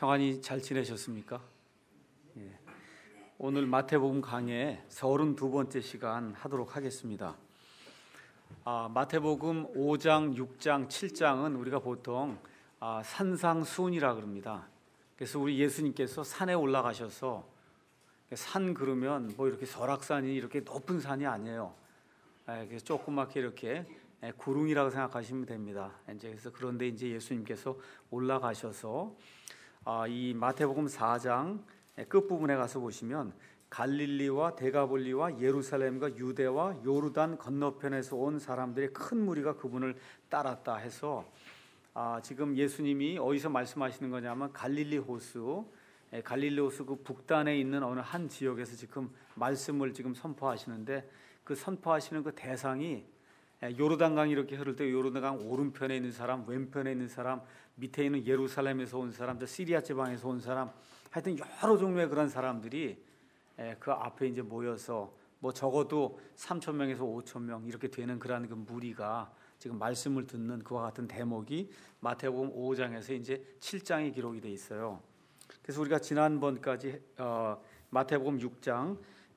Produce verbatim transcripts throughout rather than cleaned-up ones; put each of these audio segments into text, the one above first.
평안히 잘 지내셨습니까? 예. 오늘 마태복음 강의 서른두 번째 시간 하도록 하겠습니다. 아, 마태복음 오 장, 육 장, 칠 장은 우리가 보통 아, 산상수훈이라 그럽니다. 그래서 우리 예수님께서 산에 올라가셔서 산 그러면 뭐 이렇게 설악산이 이렇게 높은 산이 아니에요. 예, 조그맣게 이렇게 구릉이라고 생각하시면 됩니다. 이제 그래서 그런데 이제 예수님께서 올라가셔서 아, 이 마태복음 사 장 끝 부분에 가서 보시면 갈릴리와 데가볼리와 예루살렘과 유대와 요르단 건너편에서 온 사람들의 큰 무리가 그분을 따랐다 해서 아, 지금 예수님이 어디서 말씀하시는 거냐면 갈릴리 호수, 갈릴리 호수 그 북단에 있는 어느 한 지역에서 지금 말씀을 지금 선포하시는데 그 선포하시는 그 대상이 요르단강이 이렇게 흐를 때 요르단강 오른편에 있는 사람, 왼편에 있는 사람, 밑에 있는 예루살렘에서 온 사람, 시리아 지방에서 온 사람, 하여튼 여러 종류의 그런 사람들이 그 앞에 이제 모여서 뭐 적어도 삼천 명에서 오천 명 이렇게 되는 그런 그 무리가 지금 말씀을 듣는 그와 같은 대목이 마태복음 오 장에서 이제 칠 장에 기록이 돼 있어요. 그래서 우리가 지난번까지 어, 마태복음 육 장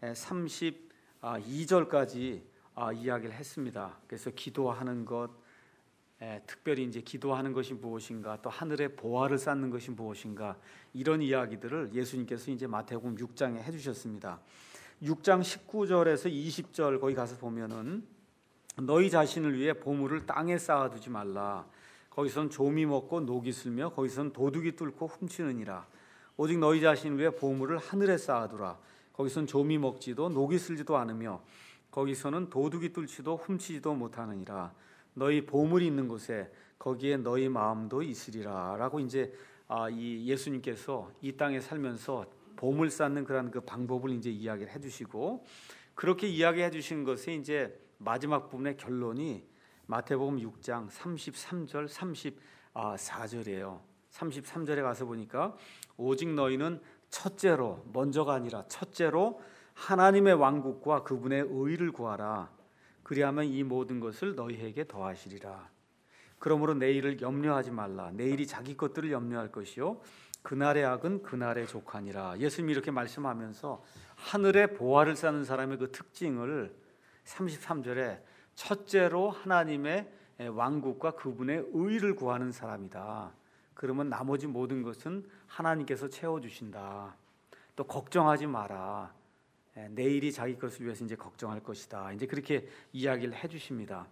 삼십이 절까지 아, 이야기를 했습니다. 그래서 기도하는 것, 에, 특별히 이제 기도하는 것이 무엇인가, 또 하늘의 보화를 쌓는 것이 무엇인가 이런 이야기들을 예수님께서 이제 마태복음 육 장에 해주셨습니다. 육 장 십구 절에서 이십 절 거기 가서 보면은 너희 자신을 위해 보물을 땅에 쌓아두지 말라. 거기선 조미 먹고 녹이 슬며 거기선 도둑이 뚫고 훔치느니라. 오직 너희 자신을 위해 보물을 하늘에 쌓아두라. 거기선 조미 먹지도 녹이 슬지도 않으며 거기서는 도둑이 뚫지도 훔치지도 못하느니라. 너희 보물이 있는 곳에 거기에 너희 마음도 있으리라. 라고 이제 아, 이 예수님께서 이 땅에 살면서 보물 쌓는 그런 그 방법을 이제 이야기를 해주시고 그렇게 이야기해 주신 것이 이제 마지막 부분의 결론이 마태복음 육 장 삼십삼 절, 삼십사 절이에요. 삼십삼 절에 가서 보니까 오직 너희는 첫째로 먼저가 아니라 첫째로 하나님의 왕국과 그분의 의를 구하라. 그리하면 이 모든 것을 너희에게 더하시리라. 그러므로 내일을 염려하지 말라. 내일이 자기 것들을 염려할 것이요 그날의 악은 그날의 족하니라. 예수님이 이렇게 말씀하면서 하늘의 보화를 쌓는 사람의 그 특징을 삼십삼 절에 첫째로 하나님의 왕국과 그분의 의를 구하는 사람이다. 그러면 나머지 모든 것은 하나님께서 채워주신다. 또 걱정하지 마라. 내일이 자기 것을 위해서 이제 걱정할 것이다. 이제 그렇게 이야기를 해주십니다.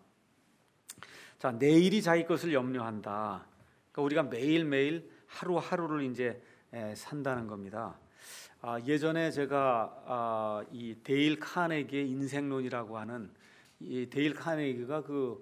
자, 내일이 자기 것을 염려한다. 그러니까 우리가 매일 매일 하루 하루를 이제 산다는 겁니다. 아, 예전에 제가 아, 이 데일 카네기의 인생론이라고 하는 이 데일 카네기가 그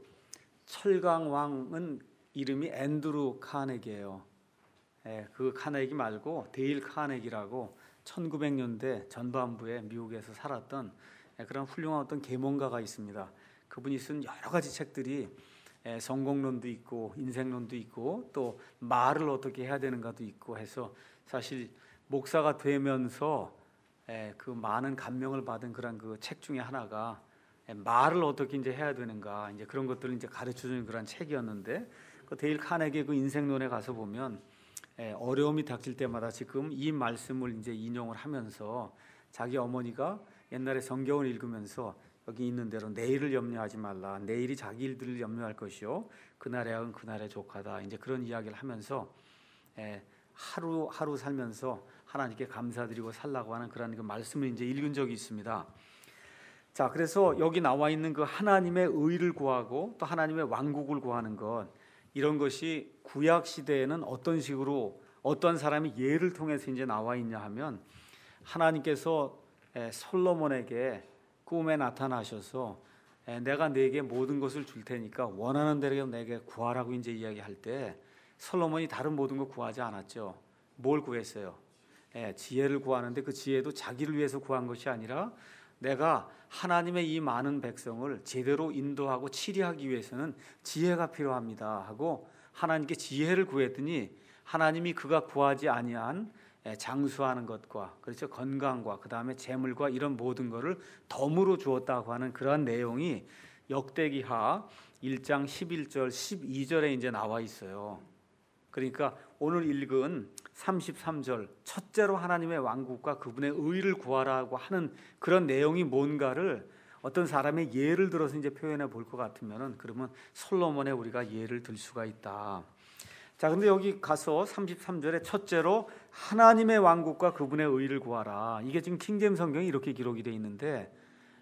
철강왕은 이름이 앤드루 카네기예요. 예, 그 카네기 말고 데일 카네기라고 천구백 년대 전반부에 미국에서 살았던 그런 훌륭한 어떤 계몽가가 있습니다. 그분이 쓴 여러 가지 책들이 성공론도 있고 인생론도 있고 또 말을 어떻게 해야 되는가도 있고 해서 사실 목사가 되면서 그 많은 감명을 받은 그런 그 책 중에 하나가 말을 어떻게 이제 해야 되는가 이제 그런 것들을 이제 가르쳐 주는 그런 책이었는데 그 데일 카네기의 그 인생론에 가서 보면 어려움이 닥칠 때마다 지금 이 말씀을 이제 인용을 하면서 자기 어머니가 옛날에 성경을 읽으면서 여기 있는 대로 내일을 염려하지 말라. 내일이 자기 일들을 염려할 것이요 그날의 악은 그날의 족하다. 이제 그런 이야기를 하면서 하루 하루 살면서 하나님께 감사드리고 살라고 하는 그런 그 말씀을 이제 읽은 적이 있습니다. 자, 그래서 여기 나와 있는 그 하나님의 의를 구하고 또 하나님의 왕국을 구하는 것 이런 것이 구약 시대에는 어떤 식으로 어떤 사람이 예를 통해서 이제 나와 있냐 하면 하나님께서 솔로몬에게 꿈에 나타나셔서 내가 네게 모든 것을 줄 테니까 원하는 대로 내게 구하라고 이제 이야기할 때 솔로몬이 다른 모든 거 구하지 않았죠. 뭘 구했어요? 지혜를 구하는데 그 지혜도 자기를 위해서 구한 것이 아니라 내가 하나님의 이 많은 백성을 제대로 인도하고 치리하기 위해서는 지혜가 필요합니다 하고 하나님께 지혜를 구했더니 하나님이 그가 구하지 아니한 장수하는 것과 그렇죠 건강과 그 다음에 재물과 이런 모든 것을 덤으로 주었다고 하는 그러한 내용이 역대기하 일 장 십일 절 십이 절에 이제 나와 있어요. 그러니까 오늘 읽은 삼십삼 절 첫째로 하나님의 왕국과 그분의 의를 구하라고 하는 그런 내용이 뭔가를 어떤 사람의 예를 들어서 이제 표현해 볼 것 같으면은 그러면 솔로몬의 우리가 예를 들 수가 있다. 자, 근데 여기 가서 삼십삼 절에 첫째로 하나님의 왕국과 그분의 의를 구하라. 이게 지금 킹제임스 성경이 이렇게 기록이 되어 있는데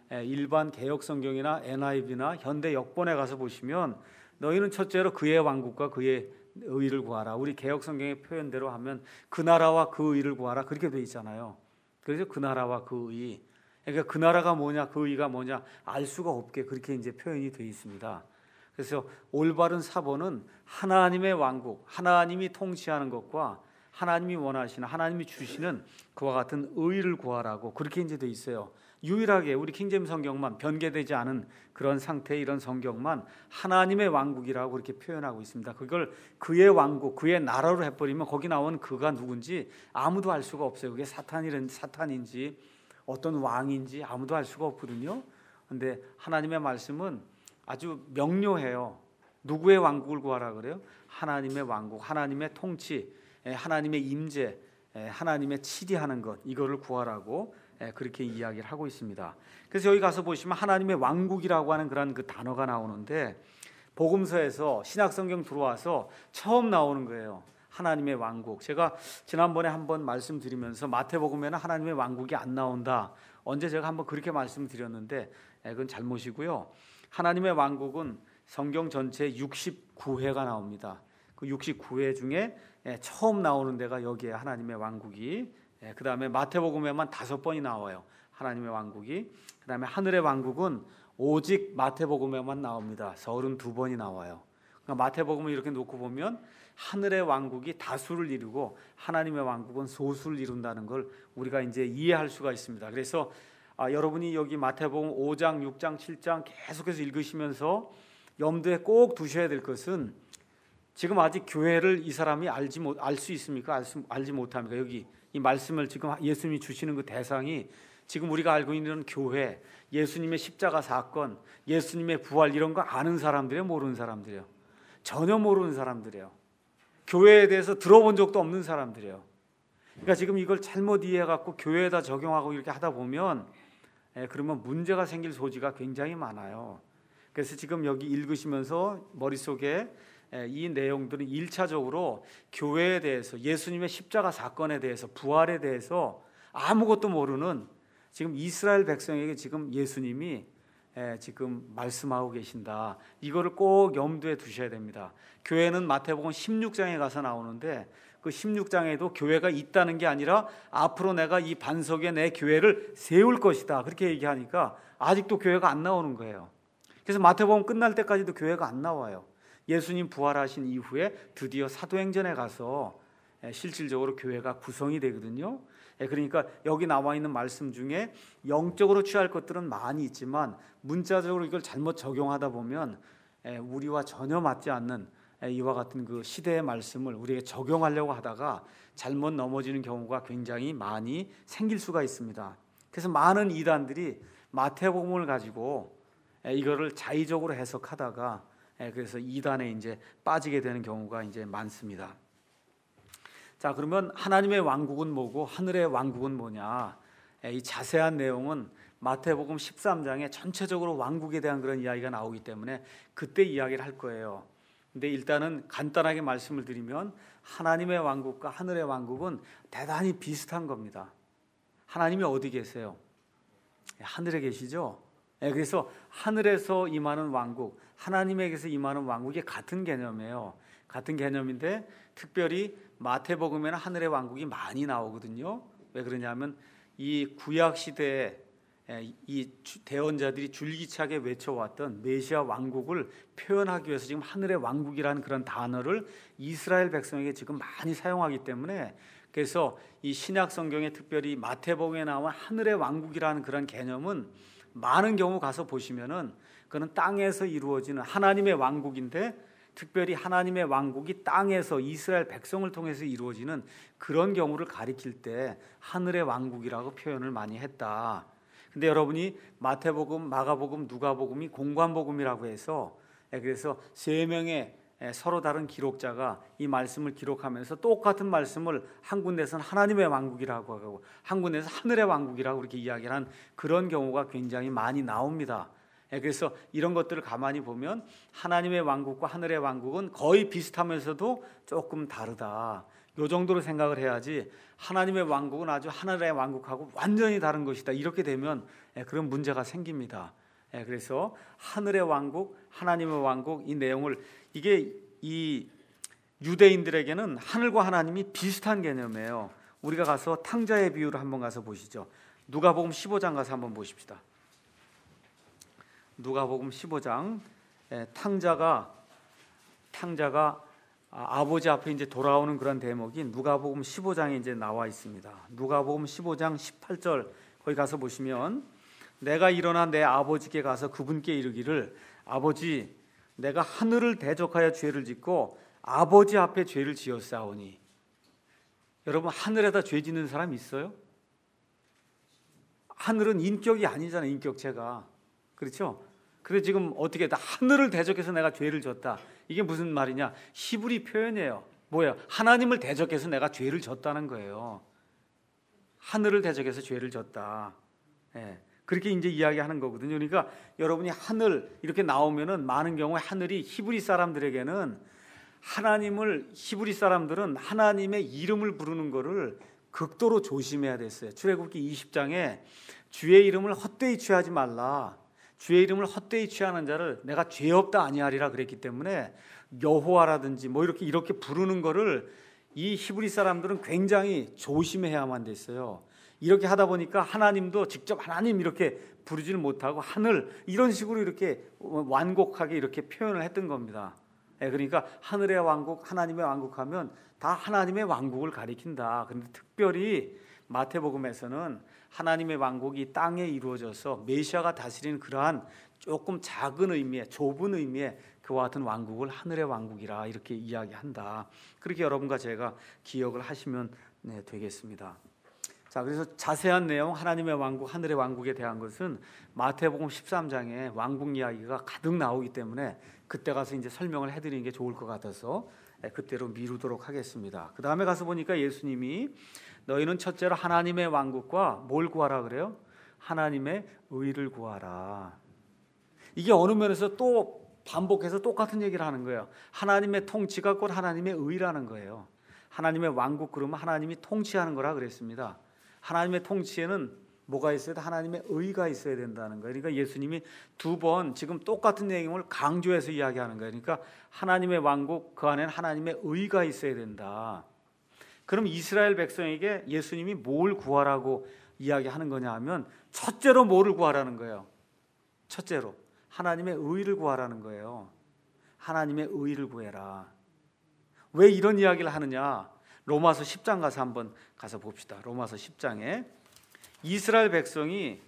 일반 개역 성경이나 엔아이브이나 현대 역본에 가서 보시면 너희는 첫째로 그의 왕국과 그의 의를 구하라. 우리 개역 성경의 표현대로 하면 그 나라와 그 의를 구하라. 그렇게 되어 있잖아요. 그래서 그 나라와 그 의. 그러니까 그 나라가 뭐냐, 그 의가 뭐냐 알 수가 없게 그렇게 이제 표현이 되어 있습니다. 그래서 올바른 사본은 하나님의 왕국, 하나님이 통치하는 것과 하나님이 원하시는, 하나님이 주시는 그와 같은 의를 구하라고 그렇게 이제 돼 있어요. 유일하게 우리 킹제임스 성경만 변개되지 않은 그런 상태의 이런 성경만 하나님의 왕국이라고 그렇게 표현하고 있습니다. 그걸 그의 왕국, 그의 나라로 해버리면 거기 나온 그가 누군지 아무도 알 수가 없어요. 그게 사탄이든지 사탄인지 어떤 왕인지 아무도 알 수가 없거든요. 그런데 하나님의 말씀은 아주 명료해요. 누구의 왕국을 구하라 그래요? 하나님의 왕국, 하나님의 통치, 하나님의 임재, 하나님의 치리하는 것, 이거를 구하라고 그렇게 이야기를 하고 있습니다. 그래서 여기 가서 보시면 하나님의 왕국이라고 하는 그런 그 단어가 나오는데 복음서에서 신약성경 들어와서 처음 나오는 거예요. 하나님의 왕국. 제가 지난번에 한번 말씀드리면서 마태복음에는 하나님의 왕국이 안 나온다. 언제 제가 한번 그렇게 말씀드렸는데 그건 잘못이고요. 하나님의 왕국은 성경 전체에 육십구 회가 나옵니다. 그 육십구 회 중에 처음 나오는 데가 여기에 하나님의 왕국이, 그 다음에 마태복음에만 다섯 번이 나와요. 하나님의 왕국이. 그 다음에 하늘의 왕국은 오직 마태복음에만 나옵니다. 서른두 번이 나와요. 그러니까 마태복음을 이렇게 놓고 보면 하늘의 왕국이 다수를 이루고 하나님의 왕국은 소수를 이룬다는 걸 우리가 이제 이해할 수가 있습니다. 그래서 아, 여러분이 여기 마태복음 오 장, 육 장, 칠 장 계속해서 읽으시면서 염두에 꼭 두셔야 될 것은 지금 아직 교회를 이 사람이 알지 못, 알 수 있습니까? 알 수, 알지 못합니까? 여기 이 말씀을 지금 예수님이 주시는 그 대상이 지금 우리가 알고 있는 교회, 예수님의 십자가 사건, 예수님의 부활 이런 거 아는 사람들이에요? 모르는 사람들이에요? 전혀 모르는 사람들이에요. 교회에 대해서 들어본 적도 없는 사람들이에요. 그러니까 지금 이걸 잘못 이해해갖고 교회에다 적용하고 이렇게 하다 보면 예, 그러면 문제가 생길 소지가 굉장히 많아요. 그래서 지금 여기 읽으시면서 머릿속에 예, 이 내용들은 일차적으로 교회에 대해서 예수님의 십자가 사건에 대해서 부활에 대해서 아무것도 모르는 지금 이스라엘 백성에게 지금 예수님이 예, 지금 말씀하고 계신다. 이거를 꼭 염두에 두셔야 됩니다. 교회는 마태복음 십육 장에 가서 나오는데 그 십육 장에도 교회가 있다는 게 아니라 앞으로 내가 이 반석에 내 교회를 세울 것이다. 그렇게 얘기하니까 아직도 교회가 안 나오는 거예요. 그래서 마태복음 끝날 때까지도 교회가 안 나와요. 예수님 부활하신 이후에 드디어 사도행전에 가서 실질적으로 교회가 구성이 되거든요. 그러니까 여기 나와 있는 말씀 중에 영적으로 취할 것들은 많이 있지만 문자적으로 이걸 잘못 적용하다 보면 우리와 전혀 맞지 않는 이와 같은 그 시대의 말씀을 우리에게 적용하려고 하다가 잘못 넘어지는 경우가 굉장히 많이 생길 수가 있습니다. 그래서 많은 이단들이 마태복음을 가지고 이거를 자의적으로 해석하다가 그래서 이단에 이제 빠지게 되는 경우가 이제 많습니다. 자, 그러면 하나님의 왕국은 뭐고 하늘의 왕국은 뭐냐? 이 자세한 내용은 마태복음 십삼 장에 전체적으로 왕국에 대한 그런 이야기가 나오기 때문에 그때 이야기를 할 거예요. 근데 일단은 간단하게 말씀을 드리면 하나님의 왕국과 하늘의 왕국은 대단히 비슷한 겁니다. 하나님이 어디 계세요? 하늘에 계시죠? 그래서 하늘에서 임하는 왕국, 하나님에게서 임하는 왕국이 같은 개념이에요. 같은 개념인데 특별히 마태복음에는 하늘의 왕국이 많이 나오거든요. 왜 그러냐면 이 구약 시대에 이 대언자들이 줄기차게 외쳐왔던 메시아 왕국을 표현하기 위해서 지금 하늘의 왕국이라는 그런 단어를 이스라엘 백성에게 지금 많이 사용하기 때문에 그래서 이 신약 성경에 특별히 마태복음에 나온 하늘의 왕국이라는 그런 개념은 많은 경우 가서 보시면은 그는 땅에서 이루어지는 하나님의 왕국인데 특별히 하나님의 왕국이 땅에서 이스라엘 백성을 통해서 이루어지는 그런 경우를 가리킬 때 하늘의 왕국이라고 표현을 많이 했다. 근데 여러분이 마태복음, 마가복음, 누가복음이 공관복음이라고 해서 그래서 세 명의 서로 다른 기록자가 이 말씀을 기록하면서 똑같은 말씀을 한 군데서는 하나님의 왕국이라고 하고 한 군데서 하늘의 왕국이라고 그렇게 이야기를 한 그런 경우가 굉장히 많이 나옵니다. 그래서 이런 것들을 가만히 보면 하나님의 왕국과 하늘의 왕국은 거의 비슷하면서도 조금 다르다. 이 정도로 생각을 해야지 하나님의 왕국은 아주 하늘의 왕국하고 완전히 다른 것이다. 이렇게 되면 그런 문제가 생깁니다. 그래서 하늘의 왕국, 하나님의 왕국 이 내용을 이게 이 유대인들에게는 하늘과 하나님이 비슷한 개념이에요. 우리가 가서 탕자의 비유를 한번 가서 보시죠. 누가복음 십오 장 가서 한번 보십시다. 누가복음 십오 장 탕자가 탕자가 아버지 앞에 이제 돌아오는 그런 대목이 누가복음 십오 장에 이제 나와 있습니다. 누가복음 십오 장 십팔 절 거기 가서 보시면 내가 일어나 내 아버지께 가서 그분께 이르기를 아버지 내가 하늘을 대적하여 죄를 짓고 아버지 앞에 죄를 지었사오니. 여러분 하늘에다 죄 짓는 사람 있어요? 하늘은 인격이 아니잖아요. 인격체가. 그렇죠? 그래서 지금 어떻게 다 하늘을 대적해서 내가 죄를 졌다. 이게 무슨 말이냐? 히브리 표현이에요. 뭐예요? 하나님을 대적해서 내가 죄를 졌다는 거예요. 하늘을 대적해서 죄를 졌다. 예. 그렇게 이제 이야기하는 거거든요. 그러니까 여러분이 하늘 이렇게 나오면은 많은 경우에 하늘이 히브리 사람들에게는 하나님을 히브리 사람들은 하나님의 이름을 부르는 거를 극도로 조심해야 됐어요. 출애굽기 이십 장에 주의 이름을 헛되이 취하지 말라. 주의 이름을 헛되이 취하는 자를 내가 죄 없다 아니하리라 그랬기 때문에 여호와라든지 뭐 이렇게 이렇게 부르는 거를 이 히브리 사람들은 굉장히 조심해야만 됐어요. 이렇게 하다 보니까 하나님도 직접 하나님 이렇게 부르지를 못하고 하늘 이런 식으로 이렇게 완곡하게 이렇게 표현을 했던 겁니다. 그러니까 하늘의 왕국, 하나님의 왕국하면 다 하나님의 왕국을 가리킨다. 그런데 특별히 마태복음에서는 하나님의 왕국이 땅에 이루어져서 메시아가 다스리는 그러한 조금 작은 의미의 좁은 의미의 그와 같은 왕국을 하늘의 왕국이라 이렇게 이야기한다. 그렇게 여러분과 제가 기억을 하시면 네, 되겠습니다. 자, 그래서 자세한 내용 하나님의 왕국, 하늘의 왕국에 대한 것은 마태복음 십삼 장에 왕국 이야기가 가득 나오기 때문에 그때 가서 이제 설명을 해드리는 게 좋을 것 같아서 그때로 미루도록 하겠습니다. 그 다음에 가서 보니까 예수님이 너희는 첫째로 하나님의 왕국과 뭘 구하라 그래요? 하나님의 의를 구하라. 이게 어느 면에서 또 반복해서 똑같은 얘기를 하는 거예요. 하나님의 통치가 곧 하나님의 의라는 거예요. 하나님의 왕국 그러면 하나님이 통치하는 거라 그랬습니다. 하나님의 통치에는 뭐가 있어야 돼? 하나님의 의가 있어야 된다는 거예요. 그러니까 예수님이 두 번 지금 똑같은 내용을 강조해서 이야기하는 거예요. 그러니까 하나님의 왕국 그 안에는 하나님의 의가 있어야 된다. 그럼 이스라엘 백성에게 예수님이 뭘 구하라고 이야기하는 거냐 하면 첫째로 뭐를 구하라는 거예요. 첫째로 하나님의 의를 구하라는 거예요. 하나님의 의를 구해라. 왜 이런 이야기를 하느냐? 로마서 십 장 가서 한번 가서 봅시다. 로마서 십 장에 이스라엘 백성이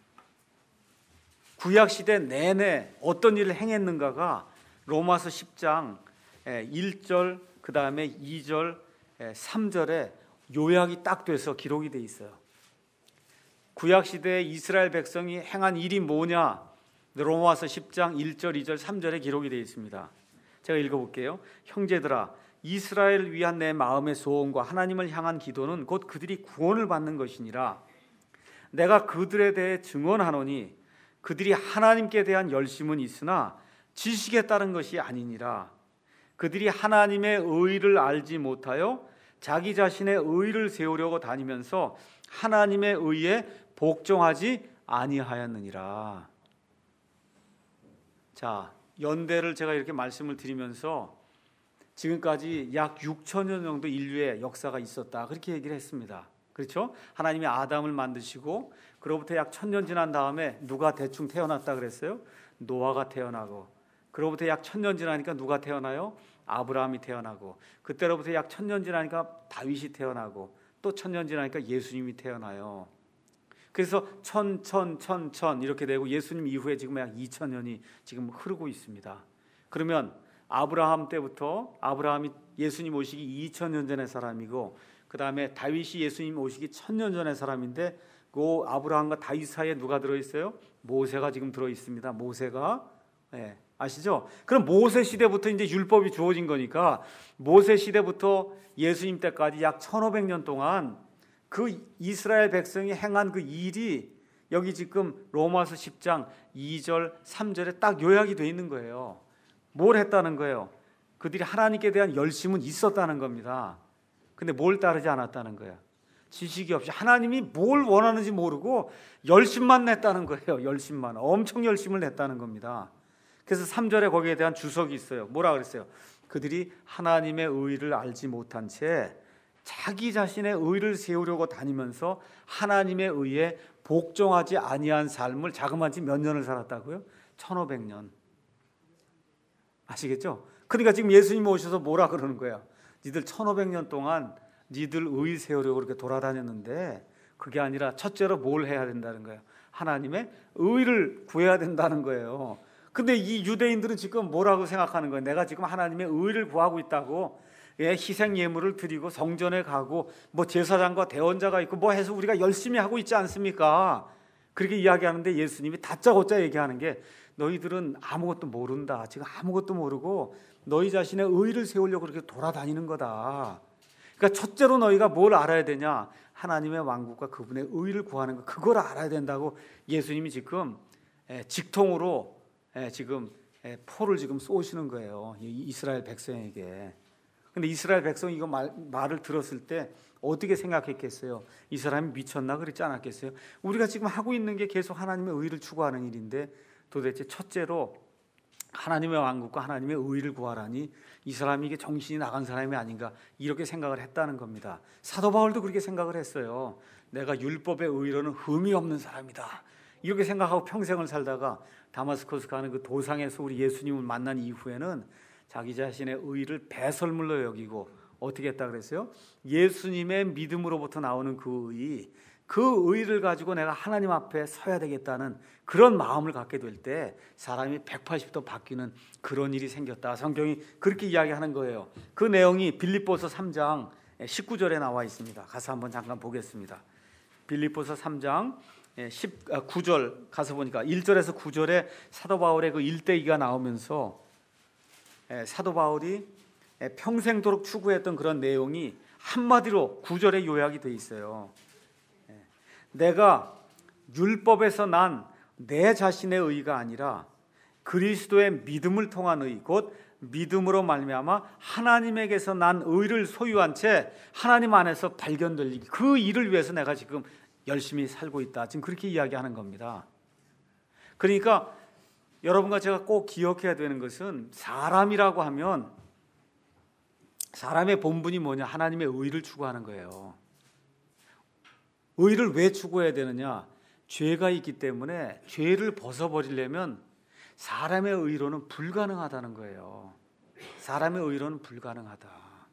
구약시대 내내 어떤 일을 행했는가가 로마서 십 장 일 절 그 다음에 이 절 삼 절에 요약이 딱 돼서 기록이 돼 있어요. 구약시대에 이스라엘 백성이 행한 일이 뭐냐? 로마서 십 장 일 절 이 절 삼 절에 기록이 되어 있습니다. 제가 읽어볼게요. 형제들아 이스라엘을 위한 내 마음의 소원과 하나님을 향한 기도는 곧 그들이 구원을 받는 것이니라. 내가 그들에 대해 증언하노니 그들이 하나님께 대한 열심은 있으나 지식에 따른 것이 아니니라. 그들이 하나님의 의를 알지 못하여 자기 자신의 의를 세우려고 다니면서 하나님의 의에 복종하지 아니하였느니라. 자, 연대를 제가 이렇게 말씀을 드리면서 지금까지 약 육천 년 정도 인류의 역사가 있었다 그렇게 얘기를 했습니다. 그렇죠? 하나님이 아담을 만드시고 그로부터 약 천 년 지난 다음에 누가 대충 태어났다 그랬어요? 노아가 태어나고 그로부터 약 천 년 지나니까 누가 태어나요? 아브라함이 태어나고 그때로부터 약 천 년 지나니까 다윗이 태어나고 또 천 년 지나니까 예수님이 태어나요. 그래서 천, 천, 천, 천 이렇게 되고 예수님 이후에 지금 약 이천 년이 지금 흐르고 있습니다. 그러면 아브라함 때부터 아브라함이 예수님 오시기 이천 년 전의 사람이고 그 다음에 다윗이 예수님 오시기 천 년 전의 사람인데 그 아브라함과 다윗 사이에 누가 들어있어요? 모세가 지금 들어있습니다. 모세가 네, 아시죠? 그럼 모세 시대부터 이제 율법이 주어진 거니까 모세 시대부터 예수님 때까지 약 천오백 년 동안 그 이스라엘 백성이 행한 그 일이 여기 지금 로마서 십 장 이 절 삼 절에 딱 요약이 돼 있는 거예요. 뭘 했다는 거예요? 그들이 하나님께 대한 열심은 있었다는 겁니다. 근데 뭘 따르지 않았다는 거예요. 지식이 없이 하나님이 뭘 원하는지 모르고 열심만 냈다는 거예요. 열심만. 엄청 열심을 냈다는 겁니다. 그래서 삼 절에 거기에 대한 주석이 있어요. 뭐라 그랬어요? 그들이 하나님의 의를 알지 못한 채 자기 자신의 의를 세우려고 다니면서 하나님의 의에 복종하지 아니한 삶을 자그마치 몇 년을 살았다고요? 천오백 년. 아시겠죠? 그러니까 지금 예수님 오셔서 뭐라 그러는 거야? 니들 천오백 년 동안 니들 의 세우려고 그렇게 돌아다녔는데 그게 아니라 첫째로 뭘 해야 된다는 거예요? 하나님의 의를 구해야 된다는 거예요. 근데 이 유대인들은 지금 뭐라고 생각하는 거예요? 내가 지금 하나님의 의를 구하고 있다고, 예, 희생 예물을 드리고 성전에 가고 뭐 제사장과 대언자가 있고 뭐 해서 우리가 열심히 하고 있지 않습니까? 그렇게 이야기하는데 예수님이 다짜고짜 얘기하는 게 너희들은 아무것도 모른다. 지금 아무것도 모르고 너희 자신의 의를 세우려고 그렇게 돌아다니는 거다. 그러니까 첫째로 너희가 뭘 알아야 되냐? 하나님의 왕국과 그분의 의를 구하는 거, 그걸 알아야 된다고 예수님이 지금 직통으로 지금 포를 지금 쏘시는 거예요. 이스라엘 백성에게. 근데 이스라엘 백성이 이거 말, 말을 들었을 때 어떻게 생각했겠어요? 이 사람이 미쳤나 그랬지 않았겠어요? 우리가 지금 하고 있는 게 계속 하나님의 의를 추구하는 일인데 도대체 첫째로 하나님의 왕국과 하나님의 의를 구하라니 이 사람이 이게 정신이 나간 사람이 아닌가, 이렇게 생각을 했다는 겁니다. 사도 바울도 그렇게 생각을 했어요. 내가 율법의 의로는 흠이 없는 사람이다, 이렇게 생각하고 평생을 살다가 다마스커스 가는 그 도상에서 우리 예수님을 만난 이후에는 자기 자신의 의를 배설물로 여기고 어떻게 했다 그랬어요? 예수님의 믿음으로부터 나오는 그 의, 그 의를 가지고 내가 하나님 앞에 서야 되겠다는 그런 마음을 갖게 될 때 사람이 백팔십 도 바뀌는 그런 일이 생겼다. 성경이 그렇게 이야기하는 거예요. 그 내용이 빌립보서 삼 장 십구 절에 나와 있습니다. 가서 한번 잠깐 보겠습니다. 빌립보서 삼 장 십구 절 가서 보니까 일 절에서 구 절에 사도 바울의 그 일대기가 나오면서 사도 바울이 평생도록 추구했던 그런 내용이 한마디로 구 절에 요약이 되어 있어요. 내가 율법에서 난 내 자신의 의가 아니라 그리스도의 믿음을 통한 의, 곧 믿음으로 말미암아 하나님에게서 난 의를 소유한 채 하나님 안에서 발견될 그 일을 위해서 내가 지금 열심히 살고 있다. 지금 그렇게 이야기하는 겁니다. 그러니까 여러분과 제가 꼭 기억해야 되는 것은 사람이라고 하면 사람의 본분이 뭐냐? 하나님의 의를 추구하는 거예요. 의를 왜 추구해야 되느냐? 죄가 있기 때문에 죄를 벗어버리려면 사람의 의로는 불가능하다는 거예요. 사람의 의로는 불가능하다.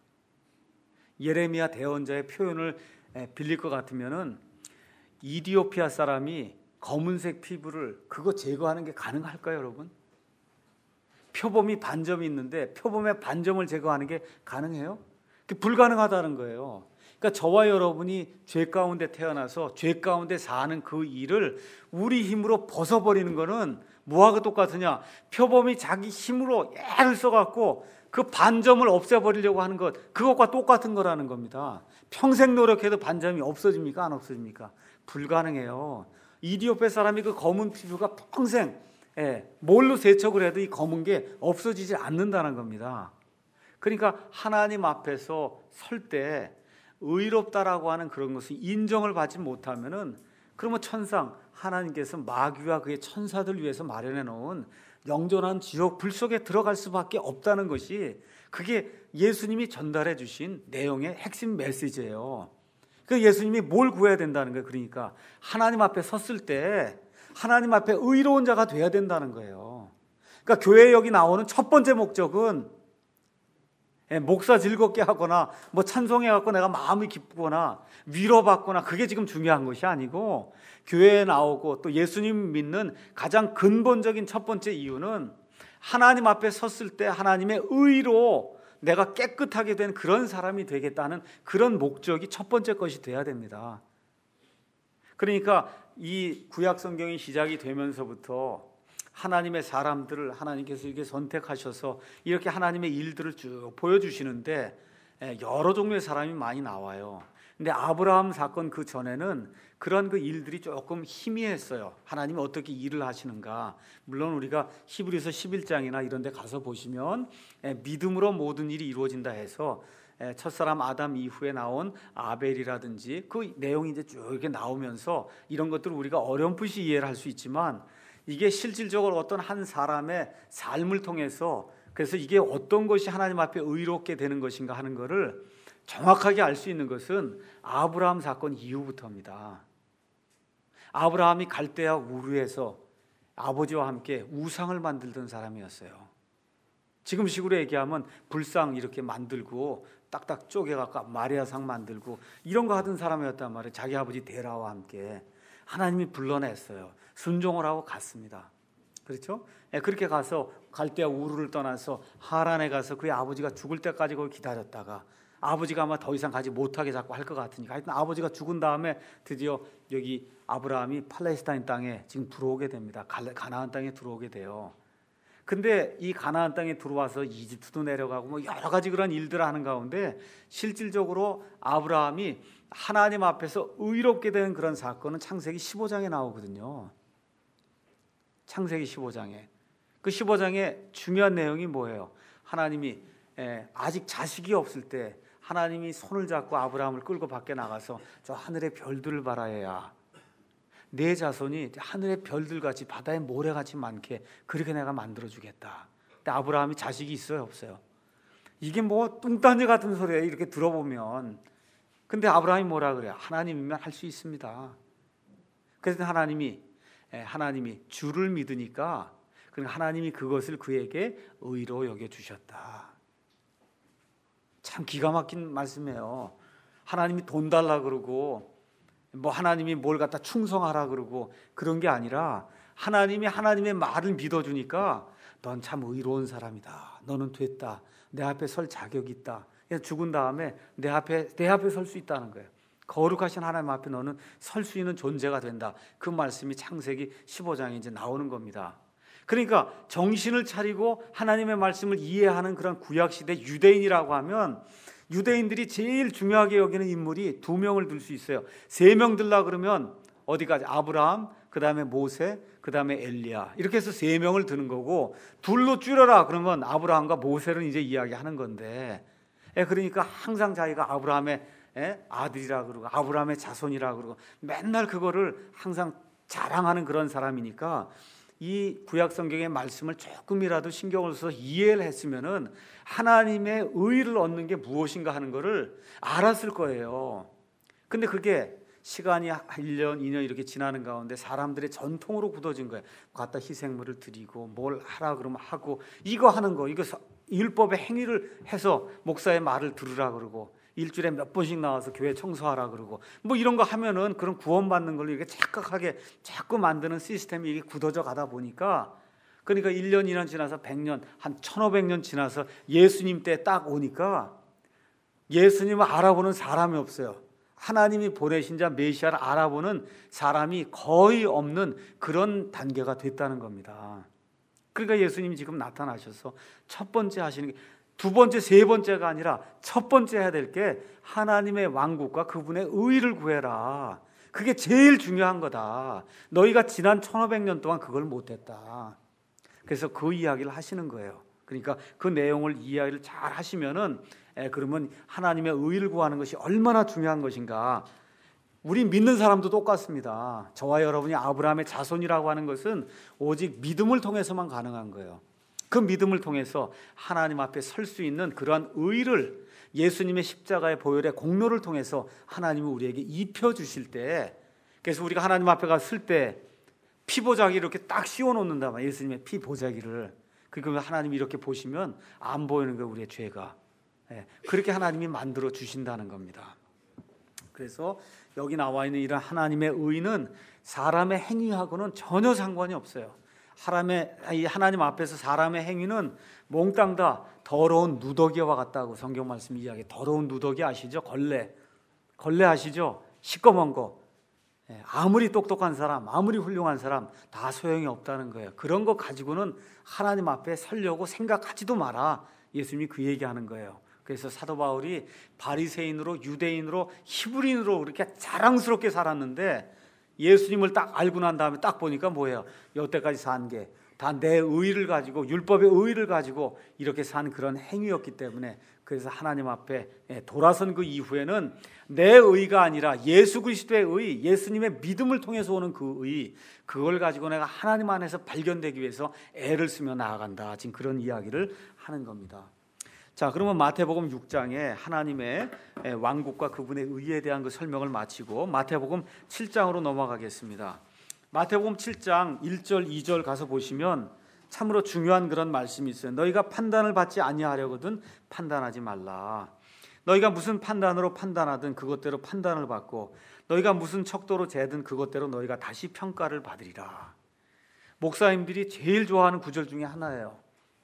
예레미야 대언자의 표현을 빌릴 것 같으면은 이디오피아 사람이 검은색 피부를 그거 제거하는 게 가능할까요, 여러분? 표범이 반점이 있는데 표범의 반점을 제거하는 게 가능해요? 그게 불가능하다는 거예요. 그러니까 저와 여러분이 죄 가운데 태어나서 죄 가운데 사는 그 일을 우리 힘으로 벗어버리는 거는 뭐하고 똑같으냐? 표범이 자기 힘으로 애를 써갖고 그 반점을 없애버리려고 하는 것, 그것과 똑같은 거라는 겁니다. 평생 노력해도 반점이 없어집니까? 안 없어집니까? 불가능해요. 이디오피아 사람이 그 검은 피부가 평생 예, 뭘로 세척을 해도 이 검은 게 없어지지 않는다는 겁니다. 그러니까 하나님 앞에서 설 때 의롭다라고 하는 그런 것을 인정을 받지 못하면은 그러면 천상, 하나님께서 마귀와 그의 천사들 위해서 마련해 놓은 영존한 지옥 불 속에 들어갈 수밖에 없다는 것이, 그게 예수님이 전달해 주신 내용의 핵심 메시지예요. 그 예수님이 뭘 구해야 된다는 거예요. 그러니까 하나님 앞에 섰을 때 하나님 앞에 의로운 자가 돼야 된다는 거예요. 그러니까 교회에 여기 나오는 첫 번째 목적은 목사 즐겁게 하거나 뭐 찬송해갖고 내가 마음이 기쁘거나 위로받거나 그게 지금 중요한 것이 아니고, 교회에 나오고 또 예수님 믿는 가장 근본적인 첫 번째 이유는 하나님 앞에 섰을 때 하나님의 의로 내가 깨끗하게 된 그런 사람이 되겠다는 그런 목적이 첫 번째 것이 돼야 됩니다. 그러니까 이 구약 성경이 시작이 되면서부터 하나님의 사람들을 하나님께서 이렇게 선택하셔서 이렇게 하나님의 일들을 쭉 보여주시는데 여러 종류의 사람이 많이 나와요. 근데 아브라함 사건 그 전에는 그런 그 일들이 조금 희미했어요. 하나님이 어떻게 일을 하시는가. 물론 우리가 히브리서 십일 장이나 이런 데 가서 보시면 믿음으로 모든 일이 이루어진다 해서 첫사람 아담 이후에 나온 아벨이라든지 그 내용이 이제 쭉 이렇게 나오면서 이런 것들을 우리가 어렴풋이 이해를 할 수 있지만, 이게 실질적으로 어떤 한 사람의 삶을 통해서 그래서 이게 어떤 것이 하나님 앞에 의롭게 되는 것인가 하는 것을 정확하게 알 수 있는 것은 아브라함 사건 이후부터입니다. 아브라함이 갈대아 우르에서 아버지와 함께 우상을 만들던 사람이었어요. 지금식으로 얘기하면 불상 이렇게 만들고 딱딱 쪼개갖고 마리아상 만들고 이런 거 하던 사람이었단 말이에요. 자기 아버지 데라와 함께. 하나님이 불러냈어요. 순종을 하고 갔습니다. 그렇죠? 예, 그렇게 가서 갈대아 우르를 떠나서 하란에 가서 그의 아버지가 죽을 때까지 거기 기다렸다가 아버지가 아마 더 이상 가지 못하게 자꾸 할 것 같으니까 하여튼 아버지가 죽은 다음에 드디어 여기 아브라함이 팔레스타인 땅에 지금 들어오게 됩니다. 가나안 땅에 들어오게 돼요. 근데 이 가나안 땅에 들어와서 이집트도 내려가고 뭐 여러 가지 그런 일들을 하는 가운데 실질적으로 아브라함이 하나님 앞에서 의롭게 되는 그런 사건은 창세기 십오 장에 나오거든요. 창세기 십오 장에. 그 십오 장의 중요한 내용이 뭐예요? 하나님이 아직 자식이 없을 때 하나님이 손을 잡고 아브라함을 끌고 밖에 나가서 저 하늘의 별들을 바라야 내 자손이 하늘의 별들같이 바다의 모래같이 많게 그렇게 내가 만들어주겠다. 근데 아브라함이 자식이 있어요, 없어요? 이게 뭐 뚱딴지 같은 소리예요, 이렇게 들어보면. 근데 아브라함이 뭐라 그래요? 하나님이면 할 수 있습니다. 그래서 하나님이 하나님이 주를 믿으니까 그러니까 하나님이 그것을 그에게 의로 여겨주셨다. 참 기가 막힌 말씀이에요. 하나님이 돈 달라 그러고 뭐 하나님이 뭘 갖다 충성하라 그러고 그런 게 아니라 하나님이 하나님의 말을 믿어주니까 넌 참 의로운 사람이다. 너는 됐다. 내 앞에 설 자격이 있다. 죽은 다음에 내 앞에 내 앞에 설 수 있다는 거예요. 거룩하신 하나님 앞에 너는 설 수 있는 존재가 된다. 그 말씀이 창세기 십오 장에 이제 나오는 겁니다. 그러니까 정신을 차리고 하나님의 말씀을 이해하는 그런 구약시대 유대인이라고 하면 유대인들이 제일 중요하게 여기는 인물이 두 명을 들 수 있어요. 세 명 들라 그러면 어디까지? 아브라함, 그 다음에 모세, 그 다음에 엘리야. 이렇게 해서 세 명을 드는 거고, 둘로 줄여라 그러면 아브라함과 모세를 이제 이야기하는 건데, 그러니까 항상 자기가 아브라함의 아들이라 그러고 아브라함의 자손이라 그러고 맨날 그거를 항상 자랑하는 그런 사람이니까 이 구약 성경의 말씀을 조금이라도 신경을 써서 이해를 했으면은 하나님의 의를 얻는 게 무엇인가 하는 것을 알았을 거예요. 근데 그게 시간이 일 년, 이 년 이렇게 지나는 가운데 사람들의 전통으로 굳어진 거예요. 갖다 희생물을 드리고 뭘 하라 그러면 하고 이거 하는 거, 이거 율법의 행위를 해서 목사의 말을 들으라 그러고 일주일에 몇 번씩 나와서 교회 청소하라 그러고 뭐 이런 거 하면은 그런 구원받는 걸로 이렇게 착각하게 자꾸 만드는 시스템이 이게 굳어져 가다 보니까 그러니까 일 년, 이 년 지나서 백 년, 한 천오백 년 지나서 예수님 때 딱 오니까 예수님을 알아보는 사람이 없어요. 하나님이 보내신 자 메시아를 알아보는 사람이 거의 없는 그런 단계가 됐다는 겁니다. 그러니까 예수님이 지금 나타나셔서 첫 번째 하시는 게 두 번째, 세 번째가 아니라 첫 번째 해야 될 게 하나님의 왕국과 그분의 의를 구해라. 그게 제일 중요한 거다. 너희가 지난 천오백 년 동안 그걸 못했다. 그래서 그 이야기를 하시는 거예요. 그러니까 그 내용을 이야기를 잘 하시면은 에, 그러면 하나님의 의를 구하는 것이 얼마나 중요한 것인가. 우리 믿는 사람도 똑같습니다. 저와 여러분이 아브라함의 자손이라고 하는 것은 오직 믿음을 통해서만 가능한 거예요. 그 믿음을 통해서 하나님 앞에 설 수 있는 그러한 의를 예수님의 십자가의 보혈의 공로를 통해서 하나님이 우리에게 입혀주실 때, 그래서 우리가 하나님 앞에 갔을 때 피보자기를 이렇게 딱 씌워놓는다 말이에요. 예수님의 피보자기를. 그러면 하나님이 이렇게 보시면 안 보이는 거예요, 우리의 죄가. 그렇게 하나님이 만들어 주신다는 겁니다. 그래서 여기 나와 있는 이런 하나님의 의는 사람의 행위하고는 전혀 상관이 없어요. 하나님의, 하나님 앞에서 사람의 행위는 몽땅 다 더러운 누더기와 같다고 성경 말씀이 이야기해요. 더러운 누더기 아시죠? 걸레. 걸레 아시죠? 시꺼먼 거. 아무리 똑똑한 사람, 아무리 훌륭한 사람 다 소용이 없다는 거예요. 그런 거 가지고는 하나님 앞에 서려고 생각하지도 마라. 예수님이 그 얘기하는 거예요. 그래서 사도 바울이 바리새인으로, 유대인으로, 히브리인으로 그렇게 자랑스럽게 살았는데 예수님을 딱 알고 난 다음에 딱 보니까 뭐예요? 여태까지 산 게 다 내 의의를 가지고, 율법의 의의를 가지고 이렇게 산 그런 행위였기 때문에, 그래서 하나님 앞에 돌아선 그 이후에는 내 의의가 아니라 예수 그리스도의 의, 예수님의 믿음을 통해서 오는 그 의, 그걸 가지고 내가 하나님 안에서 발견되기 위해서 애를 쓰며 나아간다. 지금 그런 이야기를 하는 겁니다. 자, 그러면 마태복음 육 장에 하나님의 왕국과 그분의 의에 대한 그 설명을 마치고 마태복음 칠 장으로 넘어가겠습니다. 마태복음 칠 장 일 절 이 절 가서 보시면 참으로 중요한 그런 말씀이 있어요. 너희가 판단을 받지 아니하려거든 판단하지 말라. 너희가 무슨 판단으로 판단하든 그것대로 판단을 받고, 너희가 무슨 척도로 재든 그것대로 너희가 다시 평가를 받으리라. 목사님들이 제일 좋아하는 구절 중에 하나예요.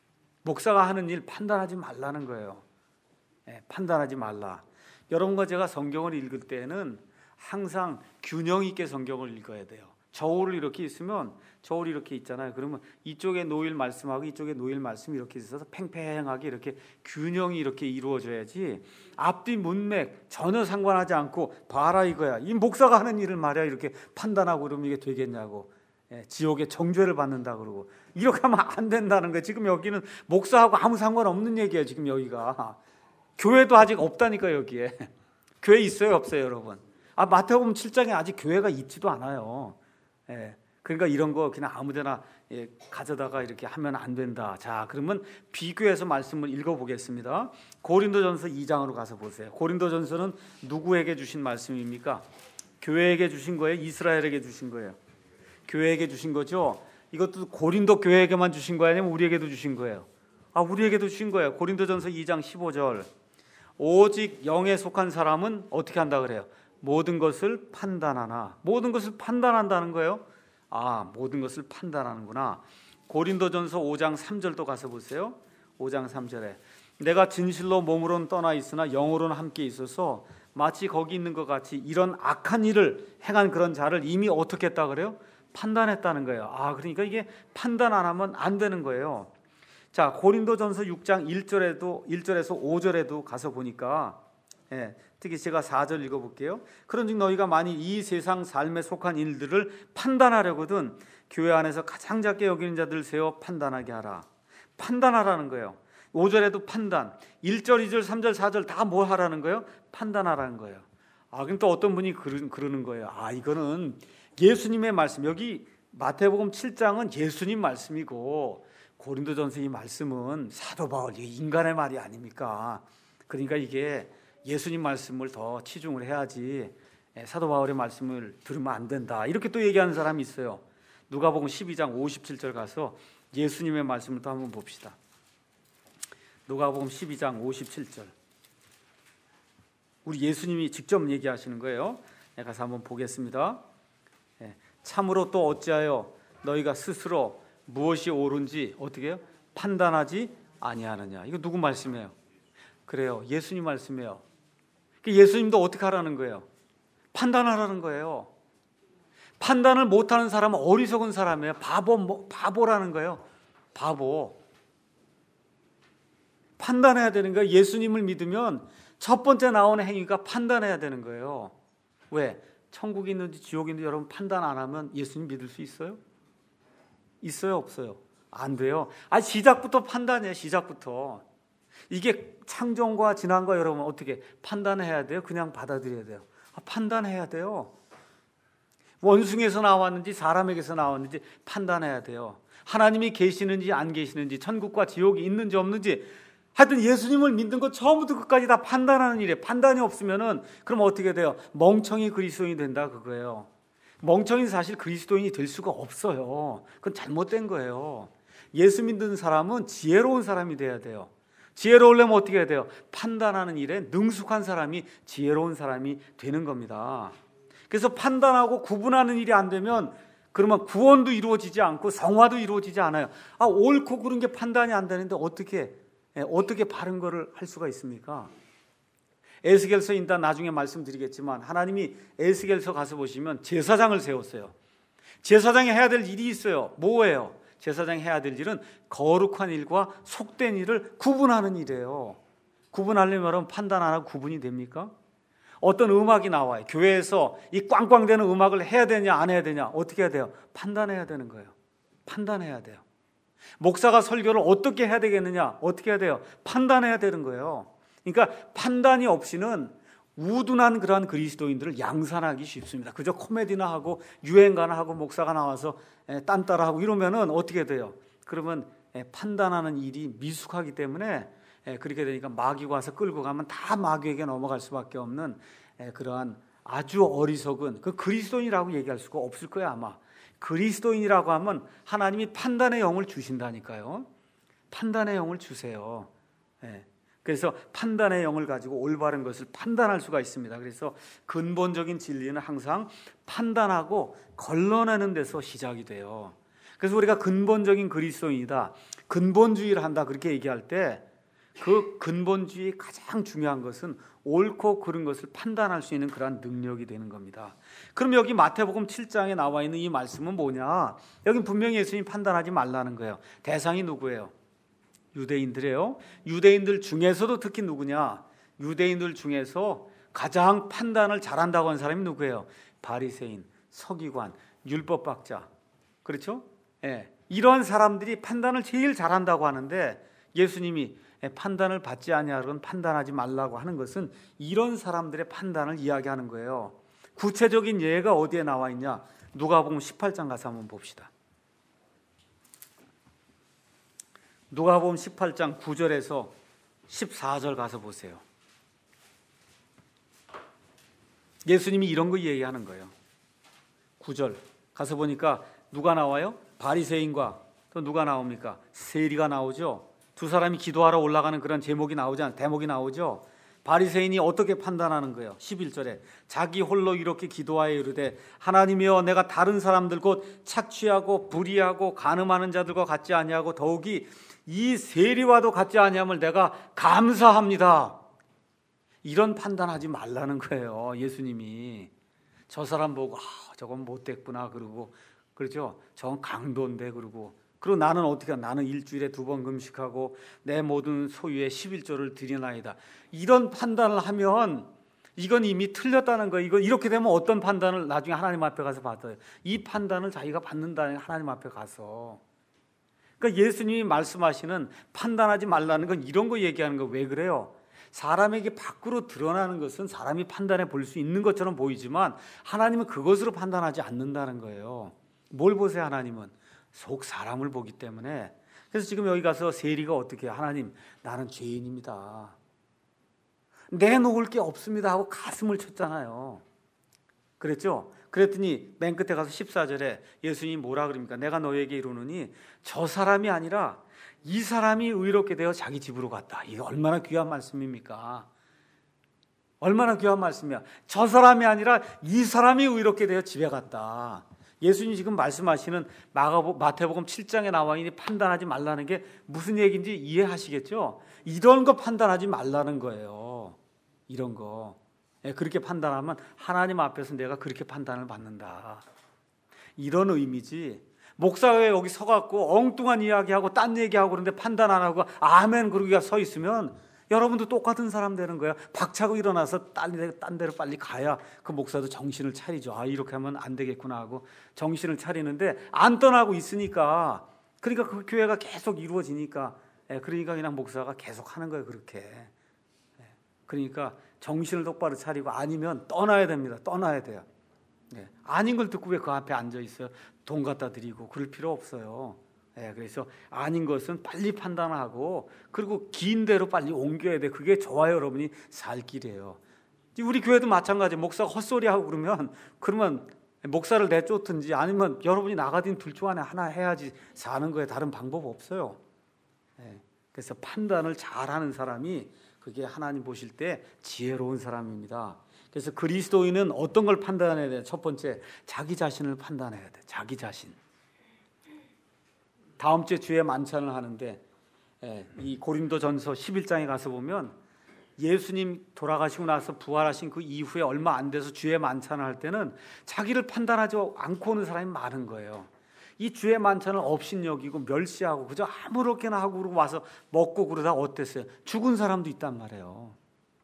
목사가 하는 일 판단하지 말라는 거예요. 네, 판단하지 말라. 여러분과 제가 성경을 읽을 때는 항상 균형 있게 성경을 읽어야 돼요. 저울을 이렇게 있으면, 저울이 이렇게 있잖아요. 그러면 이쪽에 놓일 말씀하고 이쪽에 놓일 말씀이 이렇게 있어서 팽팽하게 이렇게 균형이 이렇게 이루어져야지, 앞뒤 문맥 전혀 상관하지 않고 봐라 이거야, 이 목사가 하는 일을 말이야 이렇게 판단하고 그러면 이게 되겠냐고, 예, 지옥의 정죄를 받는다 그러고 이렇게 하면 안 된다는 거예요. 지금 여기는 목사하고 아무 상관없는 얘기예요. 지금 여기가 교회도 아직 없다니까. 여기에 교회 있어요 없어요 여러분? 아, 마태복음 칠 장에 아직 교회가 있지도 않아요. 예, 그러니까 이런 거 그냥 아무데나 예, 가져다가 이렇게 하면 안 된다. 자, 그러면 비교해서 말씀을 읽어보겠습니다. 고린도전서 이 장으로 가서 보세요. 고린도전서는 누구에게 주신 말씀입니까? 교회에게 주신 거예요? 이스라엘에게 주신 거예요? 교회에게 주신 거죠. 이것도 고린도 교회에게만 주신 거예요? 아니면 우리에게도 주신 거예요? 아, 우리에게도 주신 거예요. 고린도전서 이 장 십오 절, 오직 영에 속한 사람은 어떻게 한다 그래요? 모든 것을 판단하나. 모든 것을 판단한다는 거예요. 아, 모든 것을 판단하는구나. 고린도전서 오 장 삼 절도 가서 보세요. 오 장 삼 절에 내가 진실로 몸으로는 떠나 있으나 영으로는 함께 있어서 마치 거기 있는 것 같이 이런 악한 일을 행한 그런 자를 이미 어떻게 했다 그래요? 판단했다는 거예요. 아, 그러니까 이게 판단 안 하면 안 되는 거예요. 자, 고린도전서 육 장 일 절에도 일 절에서 오 절에도 가서 보니까, 예, 특히 제가 사 절 읽어볼게요. 그런즉 너희가 만일 이 세상 삶에 속한 일들을 판단하려거든 교회 안에서 가장 작게 여기는 자들 세워 판단하게 하라. 판단하라는 거예요. 오 절에도 판단, 일 절, 이 절, 삼 절, 사 절 다 뭐 하라는 거예요? 판단하라는 거예요. 아, 그럼 또 어떤 분이 그러는 거예요. 아, 이거는 예수님의 말씀, 여기 마태복음 칠 장은 예수님 말씀이고 고린도전서 이 말씀은 사도 바울, 인간의 말이 아닙니까? 그러니까 이게 예수님 말씀을 더 치중을 해야지 사도 바울의 말씀을 들으면 안 된다, 이렇게 또 얘기하는 사람이 있어요. 누가복음 십이 장 오십칠 절 가서 예수님의 말씀을 또 한번 봅시다. 누가복음 십이 장 오십칠 절, 우리 예수님이 직접 얘기하시는 거예요. 가서 한번 보겠습니다. 참으로 또 어찌하여 너희가 스스로 무엇이 옳은지 어떻게 해요? 판단하지 아니하느냐. 이거 누구 말씀이에요? 그래요, 예수님 말씀이에요. 예수님도 어떻게 하라는 거예요? 판단하라는 거예요. 판단을 못하는 사람은 어리석은 사람이에요. 바보, 바보라는 거예요. 바보. 판단해야 되는 거예요. 예수님을 믿으면 첫 번째 나오는 행위가 판단해야 되는 거예요. 왜? 천국이 있는지 지옥이 있는지 여러분 판단 안 하면 예수님 믿을 수 있어요? 있어요 없어요? 안 돼요. 아, 시작부터 판단이에요. 시작부터. 이게 창조과 진화과 여러분 어떻게 판단해야 돼요? 그냥 받아들여야 돼요? 아, 판단해야 돼요. 원숭이에서 나왔는지 사람에게서 나왔는지 판단해야 돼요. 하나님이 계시는지 안 계시는지, 천국과 지옥이 있는지 없는지, 하여튼 예수님을 믿는 것 처음부터 끝까지 다 판단하는 일이에요. 판단이 없으면은 그럼 어떻게 돼요? 멍청이 그리스도인이 된다 그거예요. 멍청이는 사실 그리스도인이 될 수가 없어요. 그건 잘못된 거예요. 예수 믿는 사람은 지혜로운 사람이 돼야 돼요. 지혜로우려면 어떻게 해야 돼요? 판단하는 일에 능숙한 사람이 지혜로운 사람이 되는 겁니다. 그래서 판단하고 구분하는 일이 안 되면 그러면 구원도 이루어지지 않고 성화도 이루어지지 않아요. 아, 옳고 그른 게 판단이 안 되는데 어떻게 예, 어떻게 바른 거를 할 수가 있습니까? 에스겔서 일단 나중에 말씀드리겠지만 하나님이 에스겔서 가서 보시면 제사장을 세웠어요. 제사장이 해야 될 일이 있어요. 뭐예요? 제사장이 해야 될 일은 거룩한 일과 속된 일을 구분하는 일이에요. 구분하려면 판단 안 하고 구분이 됩니까? 어떤 음악이 나와요. 교회에서 이 꽝꽝대는 음악을 해야 되냐 안 해야 되냐 어떻게 해야 돼요? 판단해야 되는 거예요. 판단해야 돼요. 목사가 설교를 어떻게 해야 되겠느냐 어떻게 해야 돼요? 판단해야 되는 거예요. 그러니까 판단이 없이는 우둔한 그러한 그리스도인들을 양산하기 쉽습니다. 그저 코미디나 하고 유행가나 하고 목사가 나와서 딴 따라 하고 이러면은 어떻게 돼요? 그러면 판단하는 일이 미숙하기 때문에 그렇게 되니까 마귀가 와서 끌고 가면 다 마귀에게 넘어갈 수밖에 없는 그러한 아주 어리석은 그 그리스도인이라고 얘기할 수가 없을 거예요. 아마 그리스도인이라고 하면 하나님이 판단의 영을 주신다니까요. 판단의 영을 주세요. 그래서 판단의 영을 가지고 올바른 것을 판단할 수가 있습니다. 그래서 근본적인 진리는 항상 판단하고 걸러내는 데서 시작이 돼요. 그래서 우리가 근본적인 그리스도인이다, 근본주의를 한다 그렇게 얘기할 때 그 근본주의의 가장 중요한 것은 옳고 그른 것을 판단할 수 있는 그러한 능력이 되는 겁니다. 그럼 여기 마태복음 칠 장에 나와 있는 이 말씀은 뭐냐? 여기 분명히 예수님이 판단하지 말라는 거예요. 대상이 누구예요? 유대인들이에요. 유대인들 중에서도 특히 누구냐? 유대인들 중에서 가장 판단을 잘한다고 하는 사람이 누구예요? 바리새인, 서기관, 율법학자. 그렇죠? 예. 이런 사람들이 판단을 제일 잘한다고 하는데 예수님이 판단을 받지 아니하거든 판단하지 말라고 하는 것은 이런 사람들의 판단을 이야기하는 거예요. 구체적인 예가 어디에 나와 있냐? 누가복음 십팔 장 가서 한번 봅시다. 누가복음 십팔 장 구 절에서 십사 절 가서 보세요. 예수님이 이런 거 얘기하는 거예요. 구 절 가서 보니까 누가 나와요? 바리새인과 또 누가 나옵니까? 세리가 나오죠. 두 사람이 기도하러 올라가는 그런 제목이 나오잖아요. 대목이 나오죠. 바리새인이 어떻게 판단하는 거예요? 십일 절에 자기 홀로 이렇게 기도하여 이르되 하나님이여 내가 다른 사람들 곧 착취하고 불의하고 간음하는 자들과 같지 아니하고 더욱이 이 세리와도 같지 아니함을 내가 감사합니다. 이런 판단하지 말라는 거예요. 예수님이 저 사람 보고 아, 저건 못됐구나 그러고 그렇죠. 저건 강도인데 그러고 그리고 나는 어떻게 나는 일주일에 두 번 금식하고 내 모든 소유의 십일조를 드리나이다. 이런 판단을 하면 이건 이미 틀렸다는 거예요. 이거 이렇게 되면 어떤 판단을 나중에 하나님 앞에 가서 받아요. 이 판단을 자기가 받는다는 하나님 앞에 가서. 그러니까 예수님이 말씀하시는 판단하지 말라는 건 이런 거 얘기하는 거 왜 그래요? 사람에게 밖으로 드러나는 것은 사람이 판단해 볼 수 있는 것처럼 보이지만 하나님은 그것으로 판단하지 않는다는 거예요. 뭘 보세요? 하나님은 속 사람을 보기 때문에. 그래서 지금 여기 가서 세리가 어떻게 해요? 하나님 나는 죄인입니다. 내놓을 게 없습니다 하고 가슴을 쳤잖아요. 그랬죠? 그랬더니 맨 끝에 가서 십사 절에 예수님이 뭐라 그럽니까? 내가 너에게 이르노니 저 사람이 아니라 이 사람이 의롭게 되어 자기 집으로 갔다. 이게 얼마나 귀한 말씀입니까? 얼마나 귀한 말씀이야. 저 사람이 아니라 이 사람이 의롭게 되어 집에 갔다. 예수님이 지금 말씀하시는 마가복, 마태복음 칠 장에 나와 있는 판단하지 말라는 게 무슨 얘기인지 이해하시겠죠? 이런 거 판단하지 말라는 거예요. 이런 거. 그렇게 판단하면 하나님 앞에서 내가 그렇게 판단을 받는다. 이런 의미지. 목사회 여기 서갖고 엉뚱한 이야기하고 딴 얘기하고 그런데 판단 안 하고 아멘 그러기가 서 있으면 여러분도 똑같은 사람 되는 거야. 박차고 일어나서 딴, 딴 데로 빨리 가야 그 목사도 정신을 차리죠. 아 이렇게 하면 안 되겠구나 하고 정신을 차리는데 안 떠나고 있으니까 그러니까 그 교회가 계속 이루어지니까 그러니까 그냥 목사가 계속 하는 거예요. 그렇게. 그러니까 정신을 똑바로 차리고 아니면 떠나야 됩니다. 떠나야 돼요. 네. 아닌 걸 듣고 왜 그 앞에 앉아 있어요? 돈 갖다 드리고 그럴 필요 없어요. 네, 그래서 아닌 것은 빨리 판단하고 그리고 긴 대로 빨리 옮겨야 돼. 그게 좋아요, 여러분이 살 길이에요. 우리 교회도 마찬가지. 목사가 헛소리하고 그러면 그러면 목사를 내쫓든지 아니면 여러분이 나가든 둘 중 안에 하나 해야지 사는 거에 다른 방법 없어요. 네, 그래서 판단을 잘하는 사람이 그게 하나님 보실 때 지혜로운 사람입니다. 그래서 그리스도인은 어떤 걸 판단해야 돼요? 첫 번째, 자기 자신을 판단해야 돼. 자기 자신. 다음 주에 주의 만찬을 하는데 이 고린도전서 십일 장에 가서 보면 예수님 돌아가시고 나서 부활하신 그 이후에 얼마 안 돼서 주의 만찬을 할 때는 자기를 판단하지 않고 오는 사람이 많은 거예요. 이 주의 만찬을 업신여기고 멸시하고 그저 아무렇게나 하고 그러고 와서 먹고 그러다 어땠어요? 죽은 사람도 있단 말이에요.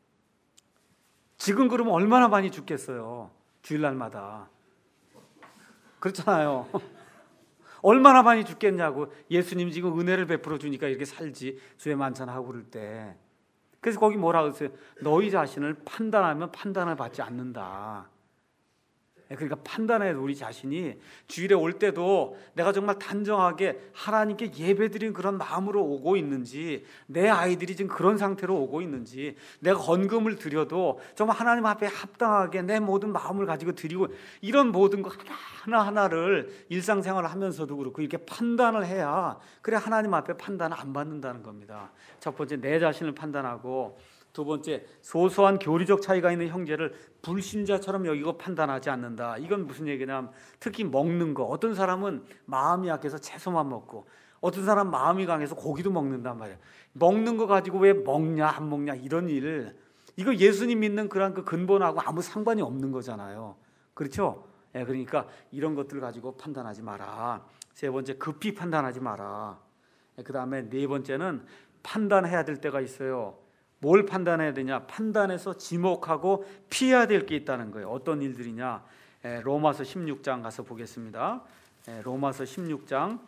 지금 그러면 얼마나 많이 죽겠어요. 주일날마다. 그렇잖아요. 얼마나 많이 죽겠냐고. 예수님 지금 은혜를 베풀어 주니까 이렇게 살지. 주의 만찬하고 그럴 때. 그래서 거기 뭐라 그랬어요? 너희 자신을 판단하면 판단을 받지 않는다. 그러니까 판단해. 우리 자신이 주일에 올 때도 내가 정말 단정하게 하나님께 예배드린 그런 마음으로 오고 있는지, 내 아이들이 지금 그런 상태로 오고 있는지, 내가 헌금을 드려도 정말 하나님 앞에 합당하게 내 모든 마음을 가지고 드리고, 이런 모든 거 하나하나를 일상생활을 하면서도 그렇고 이렇게 판단을 해야, 그래 하나님 앞에 판단을 안 받는다는 겁니다. 첫 번째, 내 자신을 판단하고, 두 번째, 소소한 교리적 차이가 있는 형제를 불신자처럼 여기고 판단하지 않는다. 이건 무슨 얘기냐면, 특히 먹는 거, 어떤 사람은 마음이 약해서 채소만 먹고, 어떤 사람 마음이 강해서 고기도 먹는단 말이에요. 먹는 거 가지고 왜 먹냐 안 먹냐 이런 일, 이거 예수님 믿는 그런 그 근본하고 아무 상관이 없는 거잖아요. 그렇죠? 예, 그러니까 이런 것들 가지고 판단하지 마라. 세 번째, 급히 판단하지 마라. 예, 그 다음에 네 번째는 판단해야 될 때가 있어요. 뭘 판단해야 되냐? 판단해서 지목하고 피해야 될 게 있다는 거예요. 어떤 일들이냐? 에, 로마서 십육 장 가서 보겠습니다. 에, 로마서 십육 장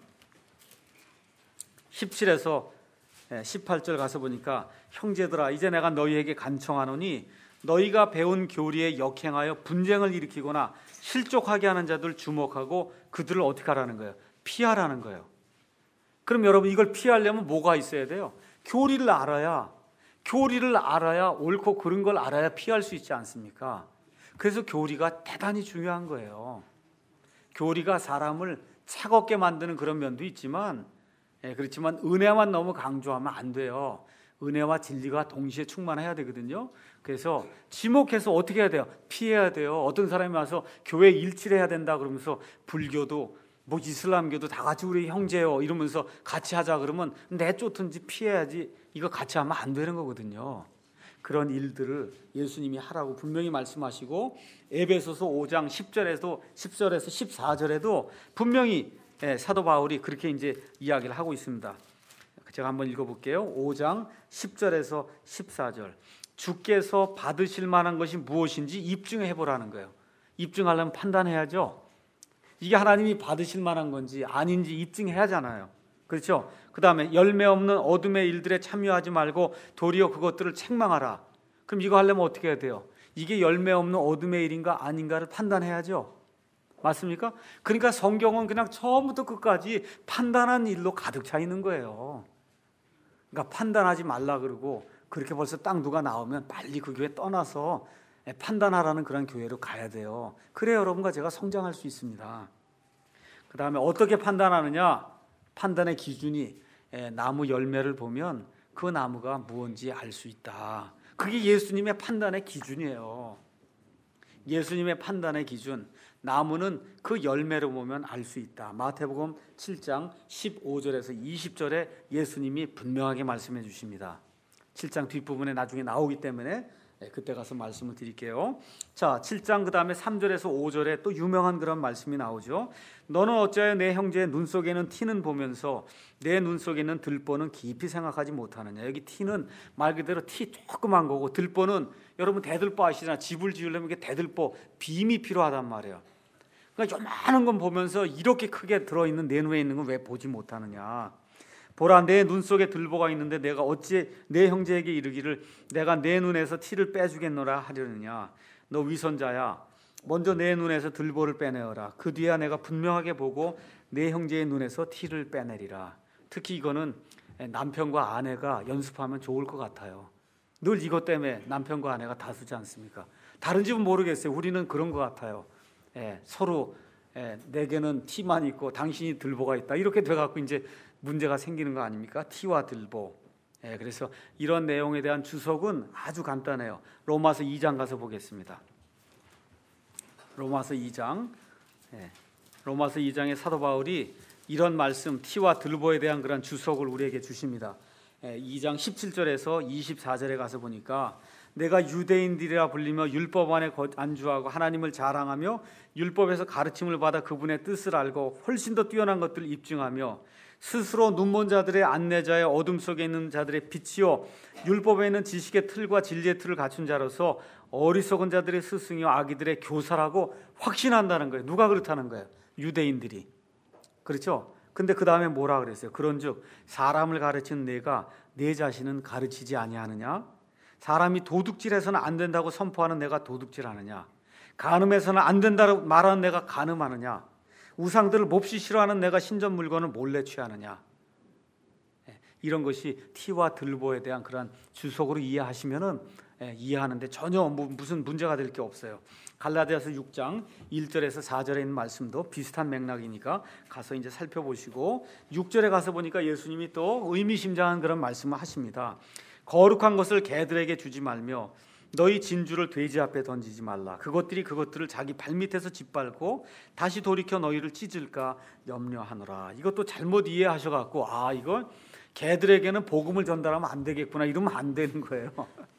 십칠에서 십팔 절 가서 보니까, 형제들아 이제 내가 너희에게 간청하노니 너희가 배운 교리에 역행하여 분쟁을 일으키거나 실족하게 하는 자들 주목하고 그들을 어떻게 하라는 거예요? 피하라는 거예요. 그럼 여러분, 이걸 피하려면 뭐가 있어야 돼요? 교리를 알아야 교리를 알아야 옳고 그른 걸 알아야 피할 수 있지 않습니까? 그래서 교리가 대단히 중요한 거예요. 교리가 사람을 차갑게 만드는 그런 면도 있지만, 예, 그렇지만 은혜만 너무 강조하면 안 돼요. 은혜와 진리가 동시에 충만해야 되거든요. 그래서 지목해서 어떻게 해야 돼요? 피해야 돼요. 어떤 사람이 와서 교회 일치를 해야 된다 그러면서, 불교도 뭐 이슬람교도 다 같이 우리 형제요 이러면서 같이 하자 그러면 내쫓든지 피해야지, 이거 같이 하면 안 되는 거거든요. 그런 일들을 예수님이 하라고 분명히 말씀하시고, 에베소서 오 장 십 절에도 십 절에서 십사 절에도 분명히 사도 바울이 그렇게 이제 이야기를 하고 있습니다. 제가 한번 읽어볼게요. 오 장 십 절에서 십사 절. 주께서 받으실 만한 것이 무엇인지 입증해 보라는 거예요. 입증하려면 판단해야죠. 이게 하나님이 받으실 만한 건지 아닌지 입증해야 하잖아요. 그렇죠? 그 다음에 열매 없는 어둠의 일들에 참여하지 말고 도리어 그것들을 책망하라. 그럼 이거 하려면 어떻게 해야 돼요? 이게 열매 없는 어둠의 일인가 아닌가를 판단해야죠. 맞습니까? 그러니까 성경은 그냥 처음부터 끝까지 판단한 일로 가득 차 있는 거예요. 그러니까 판단하지 말라 그러고, 그렇게 벌써 딱 누가 나오면 빨리 그 교회 떠나서 판단하라는 그런 교회로 가야 돼요. 그래야 여러분과 제가 성장할 수 있습니다. 그 다음에 어떻게 판단하느냐? 판단의 기준이 나무 열매를 보면 그 나무가 무엇인지 알 수 있다. 그게 예수님의 판단의 기준이에요. 예수님의 판단의 기준, 나무는 그 열매를 보면 알 수 있다. 마태복음 칠 장 십오 절에서 이십 절에 예수님이 분명하게 말씀해 주십니다. 칠 장 뒷부분에 나중에 나오기 때문에 그때 가서 말씀을 드릴게요. 자, 칠 장 그 다음에 삼 절에서 오 절에 또 유명한 그런 말씀이 나오죠. 너는 어찌하여 내 형제의 눈 속에는 티는 보면서 내 눈 속에는 들보는 깊이 생각하지 못하느냐. 여기 티는 말 그대로 티 조그만 거고, 들보는 여러분 대들보 아시잖아요. 집을 지으려면 이게 대들보 빔이 필요하단 말이에요. 그러니까 요만한 건 보면서 이렇게 크게 들어있는 내 눈에 있는 건 왜 보지 못하느냐. 보라, 내 눈 속에 들보가 있는데 내가 어찌 내 형제에게 이르기를 내가 내 눈에서 티를 빼주겠노라 하려느냐. 너 위선자야, 먼저 내 눈에서 들보를 빼내어라. 그 뒤에 내가 분명하게 보고 내 형제의 눈에서 티를 빼내리라. 특히 이거는 남편과 아내가 연습하면 좋을 것 같아요. 늘 이것 때문에 남편과 아내가 다투지 않습니까? 다른 집은 모르겠어요. 우리는 그런 것 같아요. 예, 서로 예, 내게는 티만 있고 당신이 들보가 있다, 이렇게 돼갖고 이제 문제가 생기는 거 아닙니까? 티와 들보. 예, 그래서 이런 내용에 대한 주석은 아주 간단해요. 로마서 이 장 가서 보겠습니다. 로마서 이 장, 예, 로마서 이 장에 사도 바울이 이런 말씀, 티와 들보에 대한 그런 주석을 우리에게 주십니다. 이 장 십칠 절에서 이십사 절에 가서 보니까 내가 유대인들이라 불리며 율법 안에 안주하고 하나님을 자랑하며 율법에서 가르침을 받아 그분의 뜻을 알고 훨씬 더 뛰어난 것들을 입증하며 스스로 눈먼 자들의 안내자의 어둠 속에 있는 자들의 빛이요 율법에 있는 지식의 틀과 진리의 틀을 갖춘 자로서 어리석은 자들의 스승이요 아기들의 교사라고 확신한다는 거예요. 누가 그렇다는 거예요? 유대인들이. 그렇죠? 근데 그 다음에 뭐라 그랬어요? 그런즉 사람을 가르치는 내가 내 자신은 가르치지 아니하느냐? 사람이 도둑질해서는 안 된다고 선포하는 내가 도둑질하느냐? 간음해서는 안 된다고 말하는 내가 간음하느냐? 우상들을 몹시 싫어하는 내가 신전 물건을 몰래 취하느냐? 이런 것이 티와 들보에 대한 그런 주석으로 이해하시면은 이해하는데 전혀 무슨 문제가 될 게 없어요. 갈라디아서 육 장 일 절에서 사 절에 있는 말씀도 비슷한 맥락이니까 가서 이제 살펴보시고 육 절에 가서 보니까 예수님이 또 의미심장한 그런 말씀을 하십니다. 거룩한 것을 개들에게 주지 말며 너희 진주를 돼지 앞에 던지지 말라. 그것들이 그것들을 자기 발밑에서 짓밟고 다시 돌이켜 너희를 찢을까 염려하노라. 이것도 잘못 이해하셔갖고 아 이거 개들에게는 복음을 전달하면 안 되겠구나 이러면 안 되는 거예요.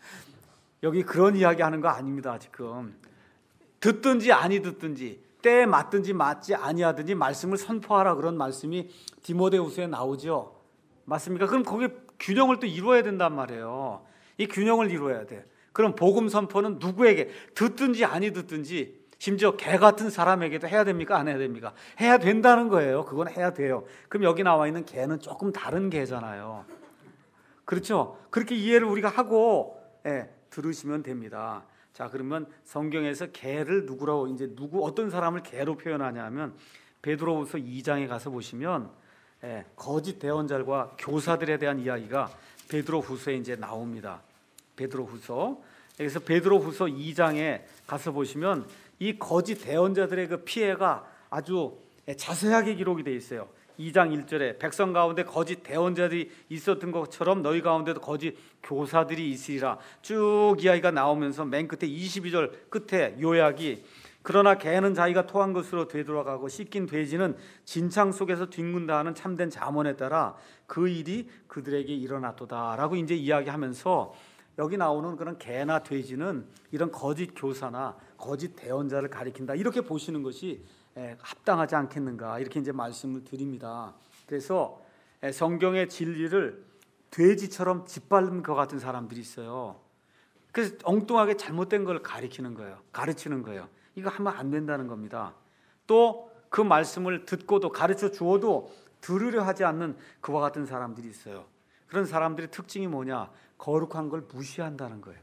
여기 그런 이야기 하는 거 아닙니다. 지금 듣든지 아니 듣든지 때에 맞든지 맞지 아니하든지 말씀을 선포하라 그런 말씀이 디모데후서에 나오죠. 맞습니까? 그럼 거기에 균형을 또 이루어야 된단 말이에요. 이 균형을 이루어야 돼. 그럼 복음 선포는 누구에게 듣든지 아니 듣든지 심지어 개 같은 사람에게도 해야 됩니까? 안 해야 됩니까? 해야 된다는 거예요. 그건 해야 돼요. 그럼 여기 나와 있는 개는 조금 다른 개잖아요. 그렇죠? 그렇게 이해를 우리가 하고 예, 들으시면 됩니다. 자, 그러면 성경에서 개를 누구라고 이제 누구 어떤 사람을 개로 표현하냐면 베드로후서 이 장에 가서 보시면 예, 거짓 대언자들과 교사들에 대한 이야기가 베드로후서에 이제 나옵니다. 베드로후서. 그래서 베드로후서 이 장에 가서 보시면 이 거짓 대언자들의 그 피해가 아주 자세하게 기록이 되어 있어요. 이 장 일 절에 백성 가운데 거짓 대언자들이 있었던 것처럼 너희 가운데도 거짓 교사들이 있으리라. 쭉 이야기가 나오면서 맨 끝에 이십이 절 끝에 요약이 그러나 개는 자기가 토한 것으로 되돌아가고 씻긴 돼지는 진창 속에서 뒹군다 하는 참된 잠언에 따라 그 일이 그들에게 일어났도다 라고 이제 이야기하면서 여기 나오는 그런 개나 돼지는 이런 거짓 교사나 거짓 대언자를 가리킨다 이렇게 보시는 것이 합당하지 않겠는가 이렇게 이제 말씀을 드립니다. 그래서 성경의 진리를 돼지처럼 짓밟는 것 같은 사람들이 있어요. 그래서 엉뚱하게 잘못된 걸 가리키는 거예요. 가르치는 거예요. 이거 하면 안 된다는 겁니다. 또 그 말씀을 듣고도 가르쳐 주어도 들으려 하지 않는 그와 같은 사람들이 있어요. 그런 사람들의 특징이 뭐냐? 거룩한 걸 무시한다는 거예요.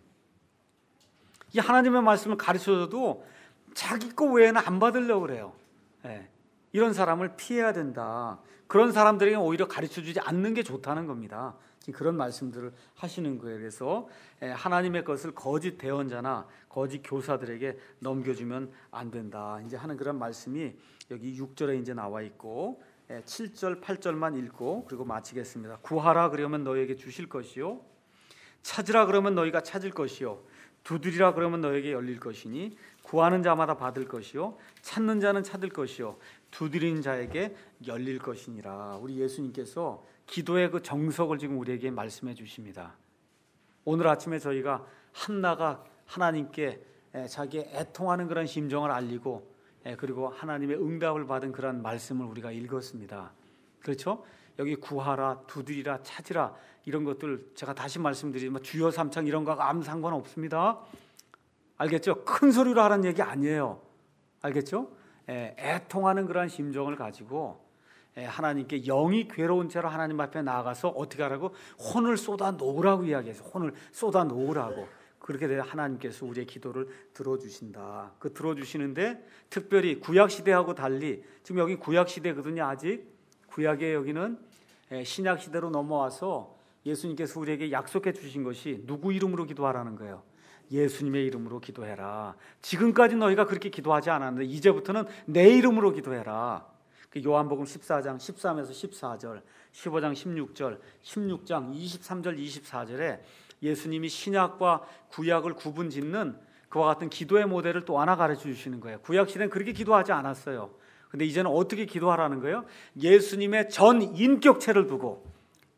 이 하나님의 말씀을 가르쳐줘도 자기 거 외에는 안 받으려고 그래요. 예. 이런 사람을 피해야 된다. 그런 사람들에게 오히려 가르쳐주지 않는 게 좋다는 겁니다. 그런 말씀들을 하시는 거예요. 그래서 하나님의 것을 거짓 대언자나 거짓 교사들에게 넘겨주면 안 된다. 이제 하는 그런 말씀이 여기 육 절에 이제 나와 있고 칠 절, 팔 절만 읽고 그리고 마치겠습니다. 구하라 그러면 너희에게 주실 것이요 찾으라 그러면 너희가 찾을 것이요 두드리라 그러면 너희에게 열릴 것이니 구하는 자마다 받을 것이요 찾는 자는 찾을 것이요 두드리는 자에게 열릴 것이니라. 우리 예수님께서 기도의 그 정석을 지금 우리에게 말씀해 주십니다. 오늘 아침에 저희가 한나가 하나님께 자기의 애통하는 그런 심정을 알리고 그리고 하나님의 응답을 받은 그런 말씀을 우리가 읽었습니다. 그렇죠? 여기 구하라, 두드리라, 찾으라 이런 것들 제가 다시 말씀드리지만 주여 삼창 이런 거하고 아무 상관없습니다. 알겠죠? 큰 소리로 하라는 얘기 아니에요. 알겠죠? 애통하는 그런 심정을 가지고 하나님께 영이 괴로운 채로 하나님 앞에 나아가서 어떻게 하라고? 혼을 쏟아 놓으라고 이야기해서 혼을 쏟아 놓으라고. 그렇게 되면 하나님께서 우리의 기도를 들어주신다. 그 들어주시는데 특별히 구약시대하고 달리 지금 여기 구약시대거든요. 아직 구약의 여기는 신약시대로 넘어와서 예수님께서 우리에게 약속해 주신 것이 누구 이름으로 기도하라는 거예요. 예수님의 이름으로 기도해라. 지금까지 너희가 그렇게 기도하지 않았는데 이제부터는 내 이름으로 기도해라. 요한복음 십사 장 십삼에서 십사 절, 십오 장 십육 절, 십육 장 이십삼 절 이십사 절에 예수님이 신약과 구약을 구분짓는 그와 같은 기도의 모델을 또 하나 가르쳐 주시는 거예요. 구약 시대는 그렇게 기도하지 않았어요. 근데 이제는 어떻게 기도하라는 거예요? 예수님의 전 인격체를 두고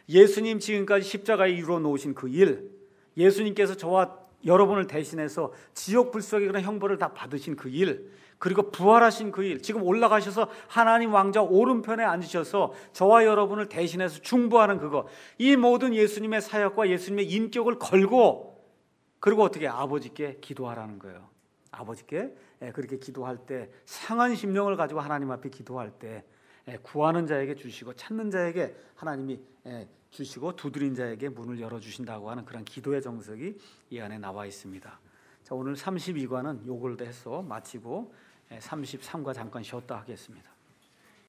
예수님 지금까지 십자가에 이루어 놓으신 그 일, 예수님께서 저와 여러분을 대신해서 지옥 불속의 그런 형벌을 다 받으신 그 일, 그리고 부활하신 그 일, 지금 올라가셔서 하나님 왕자 오른편에 앉으셔서 저와 여러분을 대신해서 중보하는 그거, 이 모든 예수님의 사역과 예수님의 인격을 걸고, 그리고 어떻게 아버지께 기도하라는 거예요. 아버지께 그렇게 기도할 때, 상한 심령을 가지고 하나님 앞에 기도할 때 구하는 자에게 주시고 찾는 자에게 하나님이 주시고 두드린 자에게 문을 열어주신다고 하는 그런 기도의 정석이 이 안에 나와 있습니다. 자, 오늘 삼십이 과는 요걸 해서 마치고 삼십삼 과 잠깐 쉬었다 하겠습니다.